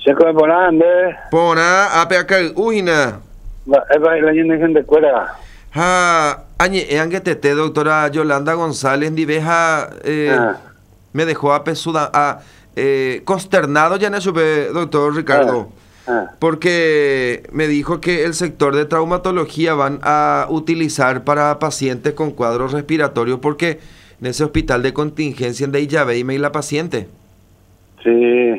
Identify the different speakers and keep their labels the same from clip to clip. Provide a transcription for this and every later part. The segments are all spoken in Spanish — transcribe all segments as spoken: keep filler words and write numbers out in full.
Speaker 1: Se come por ande,
Speaker 2: Pona, ape acá, ujina.
Speaker 1: es para la gente de cuera.
Speaker 2: Ha, añe, eangue tete, doctora Yolanda González, diveja, eh,
Speaker 1: Ah,
Speaker 2: me dejó a pesuda, a, eh, consternado ya no supe, doctor Ricardo,
Speaker 1: ah.
Speaker 2: porque me dijo que el sector de traumatología van a utilizar para pacientes con cuadros respiratorios, porque en ese hospital de contingencia en Deijabey y la paciente.
Speaker 1: Sí,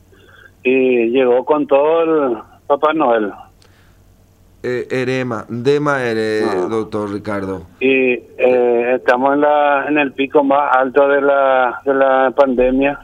Speaker 1: y llegó con todo el Papá Noel.
Speaker 2: Eh, erema, dema ere,
Speaker 1: Ah.
Speaker 2: doctor Ricardo.
Speaker 1: Y eh, estamos en la en el pico más alto de la de la pandemia.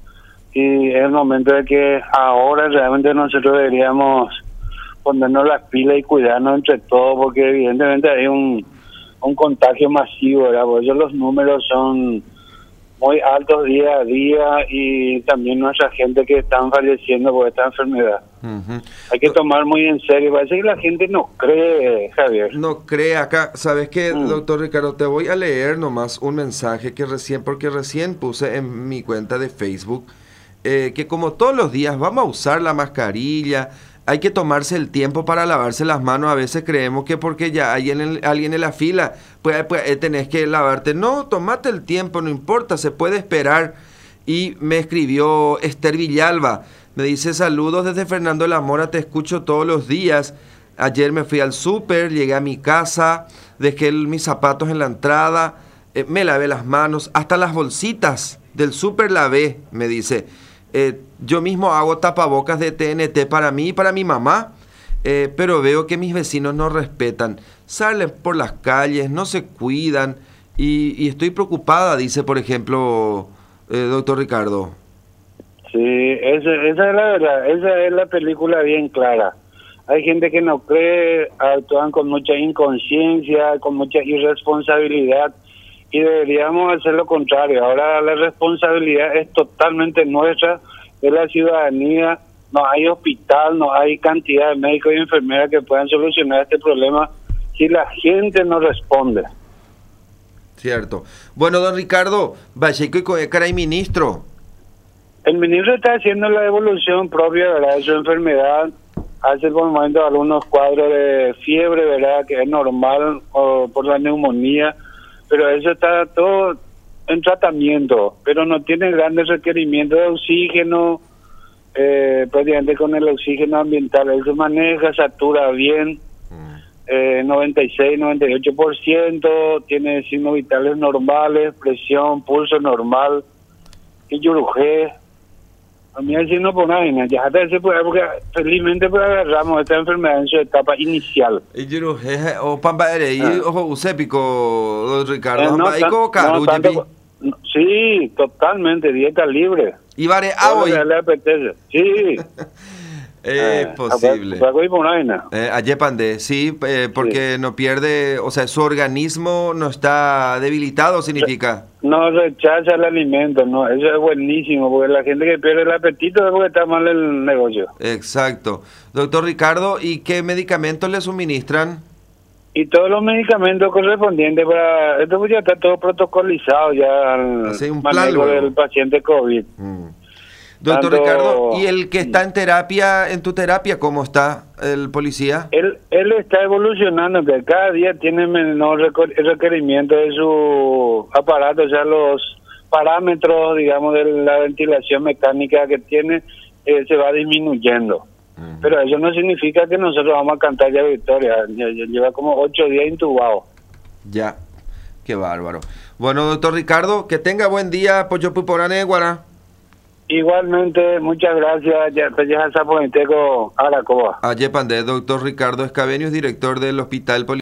Speaker 1: Y es el momento de que ahora realmente nosotros deberíamos ponernos las pilas y cuidarnos entre todos, porque evidentemente hay un, un contagio masivo, ¿verdad? Por eso los números son muy altos día a día y también nuestra gente que están falleciendo por esta enfermedad.
Speaker 2: Ujú.
Speaker 1: Hay que tomar muy en serio. Parece que la gente no cree, Javier.
Speaker 2: No cree acá, ¿sabes qué,
Speaker 1: Mm.
Speaker 2: doctor Ricardo? Te voy a leer nomás un mensaje que recién, porque recién puse en mi cuenta de Facebook, eh, que como todos los días vamos a usar la mascarilla, hay que tomarse el tiempo para lavarse las manos. A veces creemos que porque ya hay en el- alguien en la fila, pues, pues eh, tenés que lavarte. No, tomate el tiempo, no importa, se puede esperar. Y me escribió Esther Villalba, me dice saludos desde Fernando de la Mora, te escucho todos los días. Ayer me fui al súper, llegué a mi casa, dejé el- mis zapatos en la entrada, eh, me lavé las manos, hasta las bolsitas del súper lavé, me dice. Eh, yo mismo hago tapabocas de T N T para mí y para mi mamá, eh, pero veo que mis vecinos no respetan, salen por las calles, no se cuidan y, y estoy preocupada, dice por ejemplo, eh, doctor Ricardo.
Speaker 1: Sí, esa, esa es la verdad, esa es la película bien clara. Hay gente que no cree, actúan con mucha inconsciencia, con mucha irresponsabilidad y deberíamos hacer lo contrario. Ahora la responsabilidad es totalmente nuestra, de la ciudadanía. No hay hospital, no hay cantidad de médicos y enfermeras que puedan solucionar este problema si la gente no responde.
Speaker 2: Cierto. Bueno, don Ricardo, Bacheco y Coecara y ministro.
Speaker 1: El ministro está haciendo la evolución propia, ¿verdad?, de su enfermedad. Hace por el momento algunos cuadros de fiebre, ¿verdad?, que es normal o por la neumonía, pero eso está todo en tratamiento, pero no tiene grandes requerimientos de oxígeno, eh, prácticamente con el oxígeno ambiental. Él se maneja, satura bien, eh, noventa y seis, noventa y ocho por ciento, tiene signos vitales normales, presión, pulso normal, y yurugé. A mí así no por nada, ya hasta ese puede, porque felizmente pues agarramos esta enfermedad en su etapa inicial.
Speaker 2: Y yo, jeje, o pamba ere, y
Speaker 1: Ah.
Speaker 2: ojo, usépico, don Ricardo,
Speaker 1: Eh, no,
Speaker 2: pamba, y
Speaker 1: tan-
Speaker 2: como
Speaker 1: no
Speaker 2: caro,
Speaker 1: tanto-
Speaker 2: yepi.
Speaker 1: no, sí, totalmente, dieta libre.
Speaker 2: Y vare,
Speaker 1: Todo
Speaker 2: ah,
Speaker 1: lo
Speaker 2: hoy.
Speaker 1: que le apetece. Sí.
Speaker 2: Es
Speaker 1: Ah,
Speaker 2: posible.
Speaker 1: para- para ir por vaina.
Speaker 2: Eh, Ayepande, sí, eh, porque no pierde, o sea, su organismo no está debilitado, significa.
Speaker 1: No rechaza el alimento, no, eso es buenísimo, porque la gente que pierde el apetito es porque está mal el negocio.
Speaker 2: Exacto. Doctor Ricardo, ¿y qué medicamentos le suministran?
Speaker 1: Y todos los medicamentos correspondientes para... Esto pues ya está todo protocolizado ya al
Speaker 2: Hace un plan
Speaker 1: manejo
Speaker 2: luego.
Speaker 1: del paciente COVID.
Speaker 2: Mm. Doctor
Speaker 1: Tanto-
Speaker 2: Ricardo, ¿y el que está en terapia, en tu terapia, cómo está el policía?
Speaker 1: Él, él está evolucionando, que cada día tiene menor reco- requerimiento de su aparato, o sea, los parámetros, digamos, de la ventilación mecánica que tiene, eh, se va disminuyendo.
Speaker 2: Ujú.
Speaker 1: Pero eso no significa que nosotros vamos a cantar ya victoria. Ya- ya Lleva como ocho días intubado.
Speaker 2: Ya, qué bárbaro. Bueno, doctor Ricardo, que tenga buen día, Pollo Puporane, Guará.
Speaker 1: Igualmente, muchas gracias. Ya te llevas a Puenteco, Aracoa.
Speaker 2: Ayepande, doctor Ricardo Escabenius, director del Hospital Poli